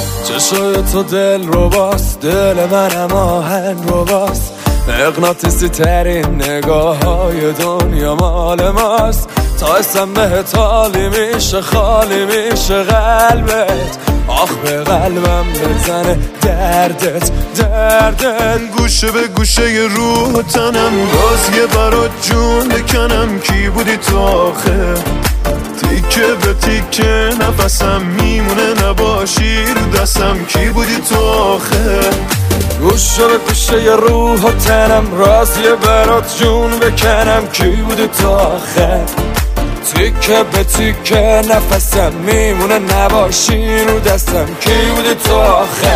چشای تو دل رو باز، دل منم آهن رو باز، مغناطیسی ترین نگاه های دنیا مال ماست. تا اسم بهت حالی میشه، خالی میشه قلبت، آخ به قلبم بزنه دردت. گوشه به گوشه روح و تنم، راز یه برات جون بکنم. کی بودی تو آخه؟ تیکه به تیکه نفسم میمونه، نباشی رو دستم. کی بودی تو آخه؟ گوشه به گوشه روح و تنم، راز یه برات جون بکنم. کی بودی تو آخه؟ تیکه به تیکه نفسم میمونه، نباشی رو دستم. کی بودی تو آخه؟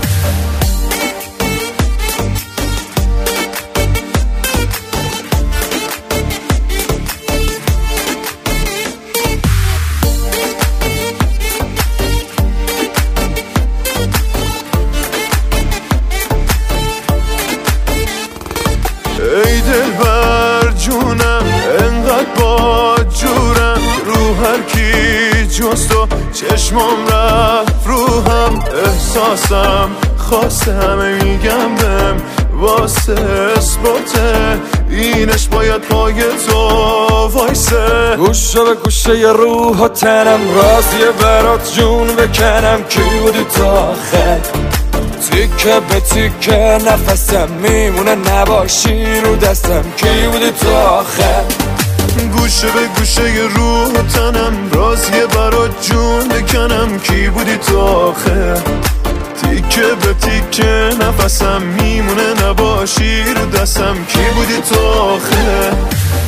ای دلبر جونم، انقدر با جورم، رو هر کی جز تو چشمام رفت روحم. احساسم خواسته همه میگم بهم، واسه اثباته اینش باید پای تو وایسه. گوشه به گوشه روح و تنم، راز یه برات جون بکنم. کی بودی تو آخه؟ تیکه به تیکه نفسم میمونه، نباشی رو دستم. کی بودی تو آخه؟ گوشه به گوشه روح و تنم، راز یه برات جون بکنم. کی بودی تو آخه؟ تیکه به تیکه نفسم میمونه، نباشی رو دستم. کی بودی تو آخه؟